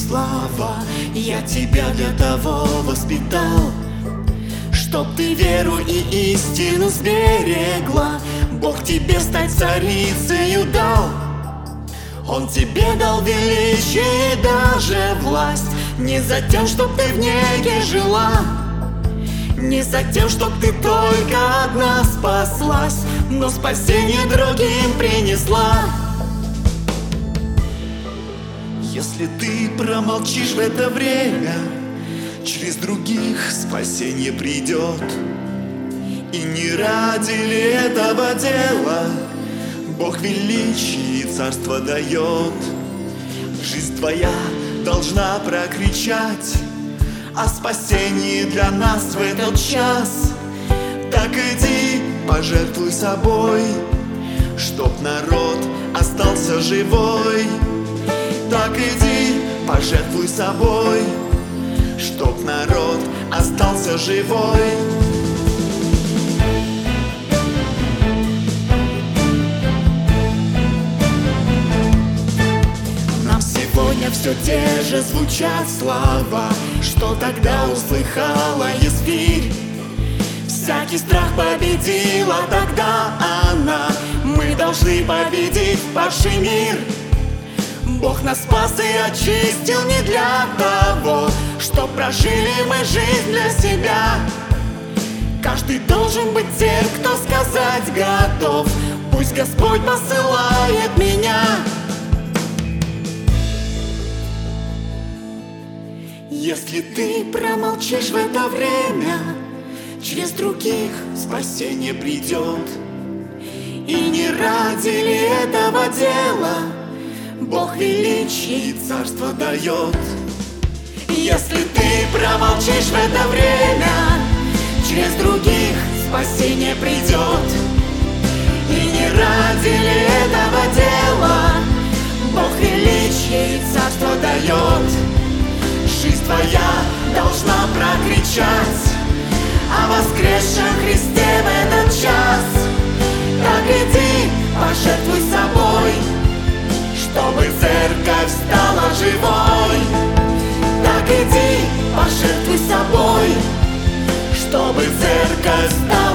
слава. Я тебя для того воспитал, чтоб ты веру и истину сберегла. Бог тебе стать царицею дал. Он тебе дал величие и даже власть. Не за тем, чтоб ты в неге жила, не за тем, чтоб ты только одна спаслась, но спасение другим принесла. Если ты промолчишь в это время, через других спасение придет. И не ради ли этого дела Бог величие и царство дает? Жизнь твоя должна прокричать о спасении для нас в этот час. Так иди, пожертвуй собой, чтоб народ остался живой. Так иди, пожертвуй собой, чтоб народ остался живой. Нам сегодня все те же звучат слова, что тогда услыхала Есфирь. Всякий страх победила тогда она. Мы должны победить падший мир. Бог нас спас и очистил не для того, чтоб прожили мы жизнь для себя. Каждый должен быть тем, кто сказать готов: пусть Господь посылает меня. Если ты промолчишь в это время, через других спасение придет. И не ради ли этого дела Бог величие и царство дает? Если ты промолчишь в это время, через других спасение придет. И не ради ли этого дела Бог величие и царство дает? Жизнь твоя должна прокричать о воскресшем Христе в этот час. Так иди, пожертвуй собой, чтобы церковь стала живой. Так иди, пожертвуй собой, чтобы церковь стала